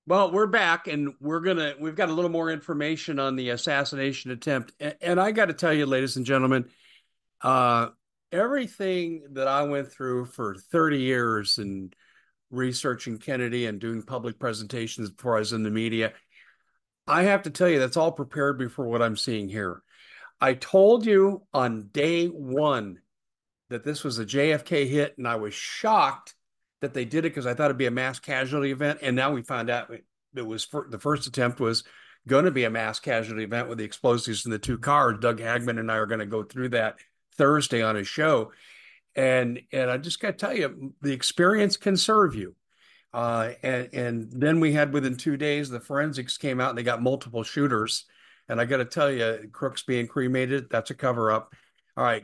Well, we're back and we've got a little more information on the assassination attempt. And I got to tell you, ladies and gentlemen, uh, everything that I went through for 30 years and researching Kennedy and doing public presentations before I was in the media, I have to tell you, that's all prepared me for what I'm seeing here. I told you on day one that this was a JFK hit, and I was shocked that they did it because I thought it'd be a mass casualty event. And now we found out it was the first attempt was going to be a mass casualty event with the explosives in the two cars. Doug Hagman and I are going to go through that Thursday on his show. And I just got to tell you, the experience can serve you. And then we had within 2 days, the forensics came out and they got multiple shooters. And I got to tell you, Crooks being cremated, that's a cover up. All right,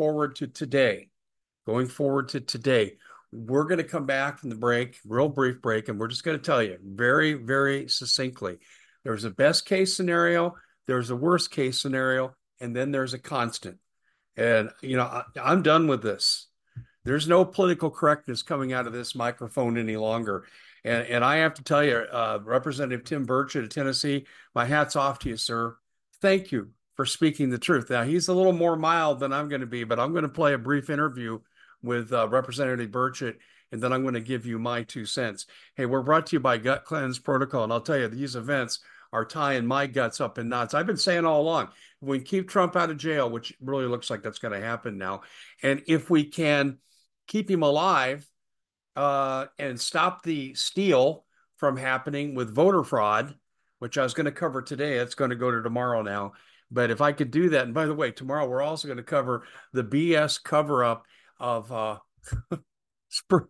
going forward to today, we're going to come back from the break, real brief break, and we're just going to tell you very, very succinctly there's a best case scenario, there's a worst case scenario, and then there's a constant. And, I'm done with this. There's no political correctness coming out of this microphone any longer. And I have to tell you, Representative Tim Burchett of Tennessee, my hat's off to you, sir. Thank you for speaking the truth. Now, he's a little more mild than I'm going to be, but I'm going to play a brief interview with Representative Burchett, and then I'm going to give you my 2 cents. Hey, we're brought to you by Gut Cleanse Protocol, and I'll tell you, these events are tying my guts up in knots. I've been saying all along, we keep Trump out of jail, which really looks like that's going to happen now, and if we can keep him alive and stop the steal from happening with voter fraud, which I was going to cover today. It's going to go to tomorrow now. But if I could do that, and by the way, tomorrow we're also going to cover the BS cover up of Spr-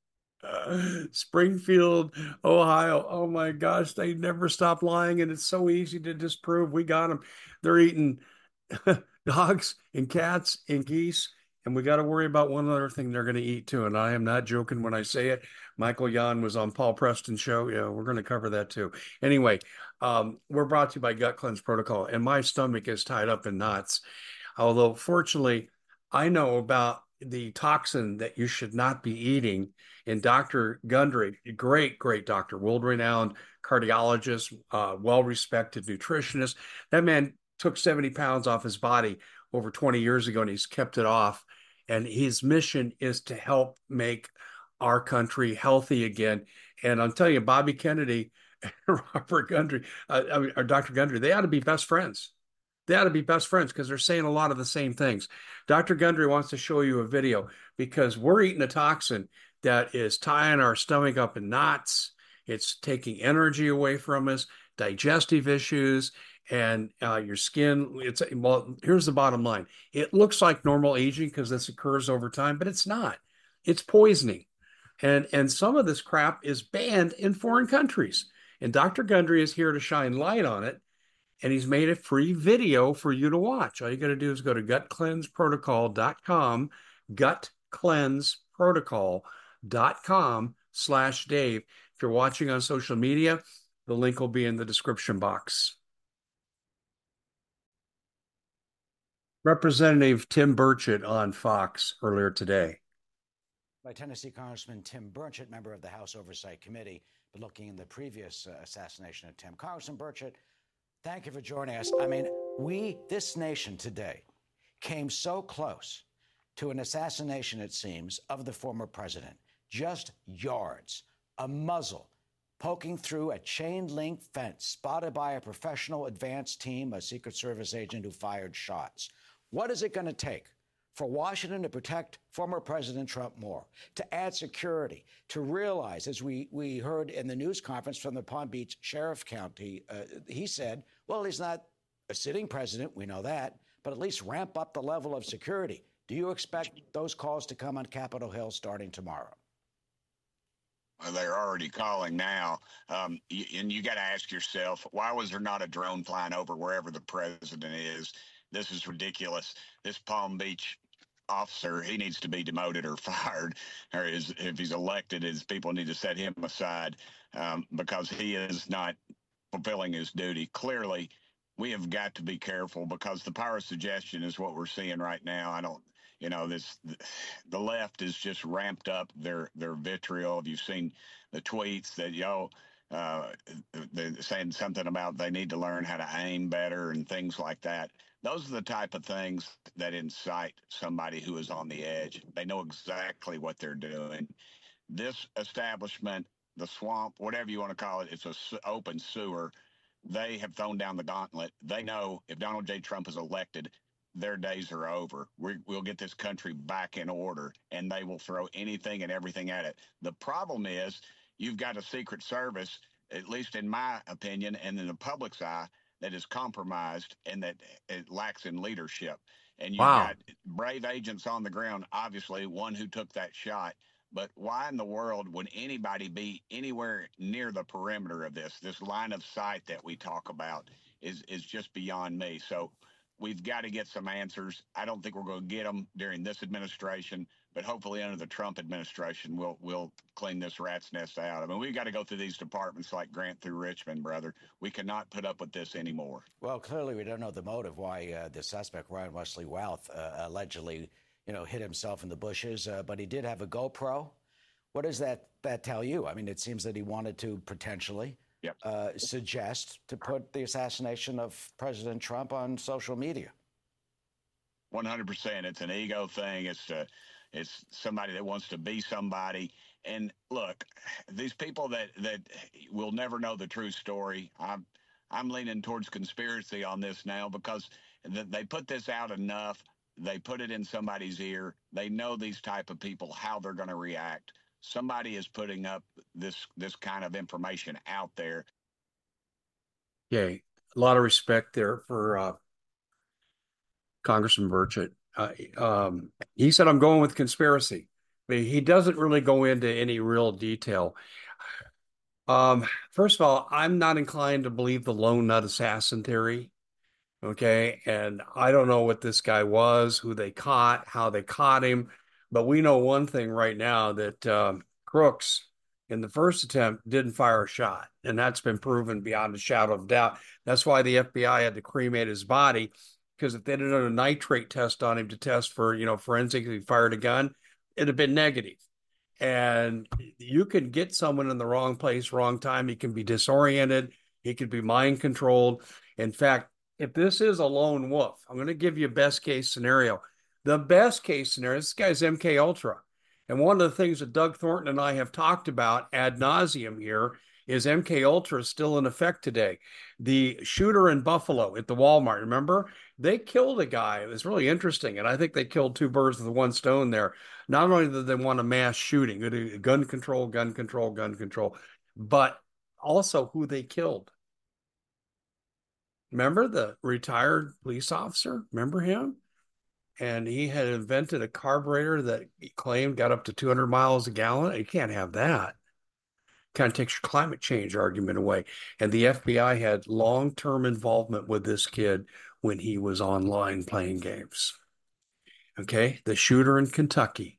Springfield, Ohio. Oh my gosh, they never stop lying, and it's so easy to disprove. We got them. They're eating dogs and cats and geese. And we got to worry about one other thing they're going to eat too. And I am not joking when I say it. Michael Yon was on Paul Preston's show. Yeah, we're going to cover that too. Anyway, we're brought to you by Gut Cleanse Protocol, and my stomach is tied up in knots. Although, fortunately, I know about the toxin that you should not be eating. And Dr. Gundry, great, great doctor, world renowned cardiologist, well respected nutritionist. That man took 70 pounds off his body over 20 years ago and he's kept it off. And his mission is to help make our country healthy again. And I'm telling you, Bobby Kennedy, Robert Gundry, or Dr. Gundry, they ought to be best friends. They ought to be best friends because they're saying a lot of the same things. Dr. Gundry wants to show you a video because we're eating a toxin that is tying our stomach up in knots. It's taking energy away from us, digestive issues, and your skin. Well, here's the bottom line. It looks like normal aging because this occurs over time, but it's not. It's poisoning. And some of this crap is banned in foreign countries. And Dr. Gundry is here to shine light on it, and he's made a free video for you to watch. All you got to do is go to gutcleanseprotocol.com, gutcleanseprotocol.com/Dave. If you're watching on social media, the link will be in the description box. Representative Tim Burchett on Fox earlier today. By Tennessee Congressman Tim Burchett, member of the House Oversight Committee, but looking in the previous assassination attempt. Congressman Burchett, thank you for joining us. I mean, this nation today, came so close to an assassination, it seems, of the former president. Just yards, a muzzle poking through a chain-link fence, spotted by a professional advance team, a Secret Service agent who fired shots. What is it going to take for Washington to protect former President Trump more, to add security, to realize, as we heard in the news conference from the Palm Beach Sheriff County, he said, well, he's not a sitting president, we know that, but at least ramp up the level of security. Do you expect those calls to come on Capitol Hill starting tomorrow? Well, they're already calling now. And you got to ask yourself, why was there not a drone flying over wherever the president is? This is ridiculous. This Palm Beach officer, he needs to be demoted or fired, or if he's elected, his people need to set him aside because he is not fulfilling his duty. Clearly, we have got to be careful because the power of suggestion is what we're seeing right now. I don't, the left is just ramped up their vitriol. You've seen the tweets that, Uh, they're saying something about they need to learn how to aim better and things like that. Those are the type of things that incite somebody who is on the edge. They know exactly what they're doing. This establishment, the swamp, whatever you want to call it, it's a open sewer. They have thrown down the gauntlet. They know if Donald J. Trump is elected, their days are over. We'll get this country back in order, and they will throw anything and everything at it. The problem is you've got a Secret Service, at least in my opinion, and in the public's eye, that is compromised and that it lacks in leadership. And you've Wow. got brave agents on the ground, obviously, one who took that shot. But why in the world would anybody be anywhere near the perimeter of this? This line of sight that we talk about is just beyond me. So we've got to get some answers. I don't think we're going to get them during this administration, but hopefully under the Trump administration, we'll clean this rat's nest out. I mean, we've got to go through these departments like Grant through Richmond, brother. We cannot put up with this anymore. Well, clearly we don't know the motive why the suspect Ryan Wesley Routh allegedly, hit himself in the bushes, but he did have a GoPro. What does that tell you? I mean, it seems that he wanted to potentially Yep. suggest to put the assassination of President Trump on social media. 100%. It's an ego thing. It's somebody that wants to be somebody. And look, these people that will never know the true story. I'm leaning towards conspiracy on this now because they put this out enough. They put it in somebody's ear. They know these type of people, how they're going to react. Somebody is putting up this kind of information out there. Okay. A lot of respect there for Congressman Burchett. He said, I'm going with conspiracy. I mean, he doesn't really go into any real detail. First of all, I'm not inclined to believe the lone nut assassin theory. Okay. And I don't know what this guy was, who they caught, how they caught him. But we know one thing right now that Crooks, in the first attempt, didn't fire a shot. And that's been proven beyond a shadow of doubt. That's why the FBI had to cremate his body, because if they'd have done a nitrate test on him to test for, forensics, if he fired a gun, it'd have been negative. And you could get someone in the wrong place, wrong time. He can be disoriented. He could be mind controlled. In fact, if this is a lone wolf, I'm going to give you a best case scenario. The best case scenario, this guy's MK Ultra. And one of the things that Doug Thornton and I have talked about ad nauseum here is MK Ultra is still in effect today. The shooter in Buffalo at the Walmart, remember? They killed a guy. It was really interesting. And I think they killed two birds with one stone there. Not only did they want a mass shooting, gun control, gun control, gun control, but also who they killed. Remember the retired police officer? Remember him? And he had invented a carburetor that he claimed got up to 200 miles a gallon. You can't have that. Kind of takes your climate change argument away. And the FBI had long-term involvement with this kid when he was online playing games. Okay, the shooter in Kentucky,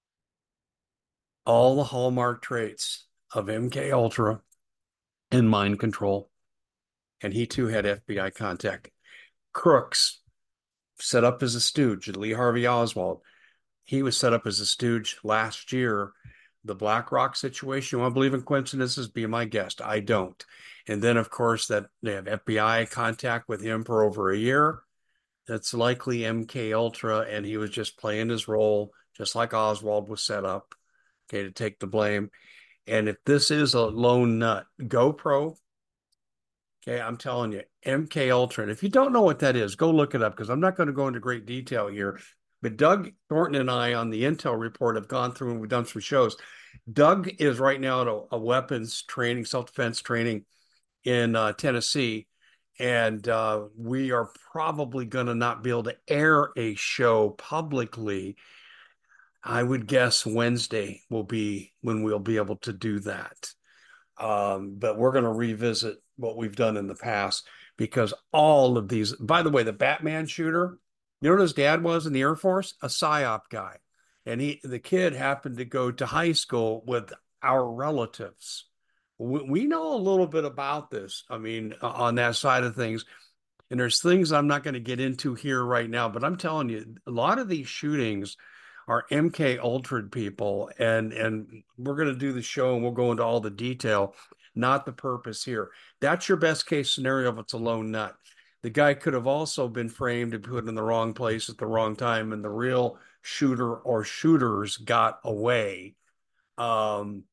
all the hallmark traits of MK Ultra and mind control. And he too had FBI contact. Crooks, set up as a stooge, Lee Harvey Oswald. He was set up as a stooge last year. The BlackRock situation, you want to believe in coincidences? Be my guest. I don't. And then, of course, that they have FBI contact with him for over a year. That's likely MK Ultra, and he was just playing his role, just like Oswald was set up, okay, to take the blame. And if this is a lone nut, GoPro, okay, I'm telling you, MK Ultra. And if you don't know what that is, go look it up because I'm not going to go into great detail here. But Doug Thornton and I on the Intel report have gone through and we've done some shows. Doug is right now at a weapons training, self-defense training in Tennessee. And we are probably going to not be able to air a show publicly. I would guess Wednesday will be when we'll be able to do that. But we're going to revisit what we've done in the past because all of these, by the way, the Batman shooter, you know what his dad was in the Air Force? A PSYOP guy. And the kid happened to go to high school with our relatives. We know a little bit about this. I mean, on that side of things. And there's things I'm not going to get into here right now, but I'm telling you, a lot of these shootings are MK Ultra people, and we're going to do the show and we'll go into all the detail. not the purpose here. That's your best case scenario if it's a lone nut. The guy could have also been framed and put in the wrong place at the wrong time, and the real shooter or shooters got away. Um,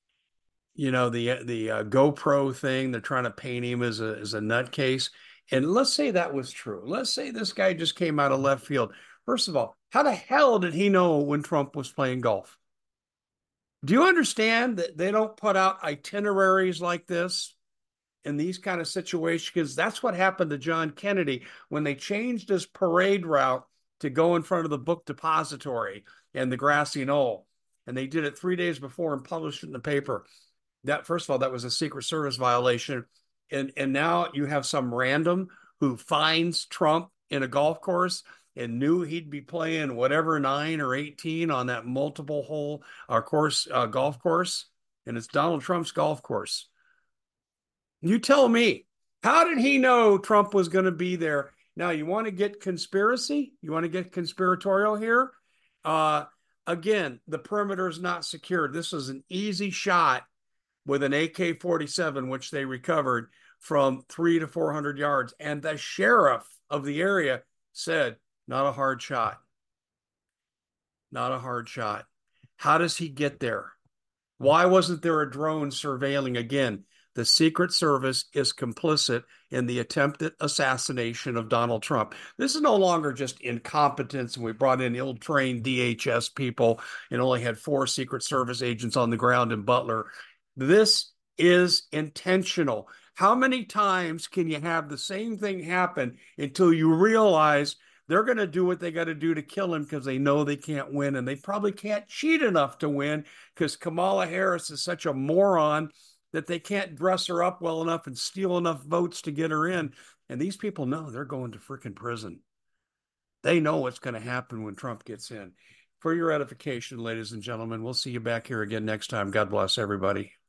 the GoPro thing, they're trying to paint him as a nutcase. And let's say that was true. Let's say this guy just came out of left field. First of all, how the hell did he know when Trump was playing golf? Do you understand that they don't put out itineraries like this in these kind of situations? Because that's what happened to John Kennedy when they changed his parade route to go in front of the book depository and the grassy knoll. And they did it 3 days before and published it in the paper. That, first of all, that was a Secret Service violation. And now you have some random who finds Trump in a golf course and knew he'd be playing whatever 9 or 18 on that multiple hole golf course, and it's Donald Trump's golf course. You tell me, how did he know Trump was going to be there? Now, you want to get conspiracy? You want to get conspiratorial here? Again, the perimeter is not secured. This is an easy shot with an AK-47, which they recovered from 300 to 400 yards. And the sheriff of the area said, not a hard shot. Not a hard shot. How does he get there? Why wasn't there a drone surveilling? Again, the Secret Service is complicit in the attempted assassination of Donald Trump. This is no longer just incompetence, and we brought in ill-trained DHS people and only had 4 Secret Service agents on the ground in Butler. This is intentional. How many times can you have the same thing happen until you realize they're going to do what they got to do to kill him because they know they can't win, and they probably can't cheat enough to win because Kamala Harris is such a moron that they can't dress her up well enough and steal enough votes to get her in. And these people know they're going to freaking prison. They know what's going to happen when Trump gets in. For your edification, ladies and gentlemen, we'll see you back here again next time. God bless everybody.